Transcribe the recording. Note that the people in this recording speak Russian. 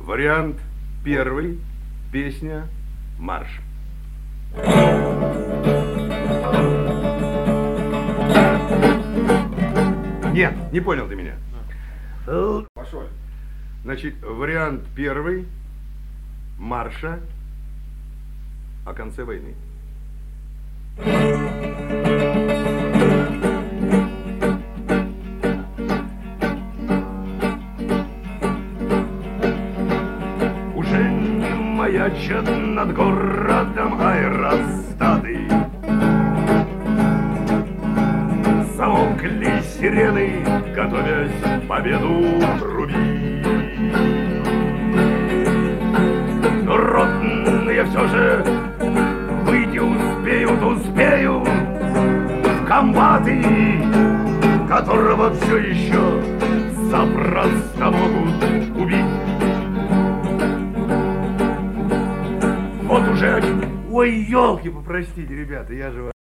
Вариант первый. Песня «Марш». Нет, не понял ты меня. Пошел. Значит, вариант первый марша о конце войны. Уже не маячат над городом аэростаты. Замолкли сирены, готовясь победу трубить. Но ротные все же выйти успеют в комбаты, которого все еще запросто могут убить. Вот уже... Ой, елки, простите, ребята, я же...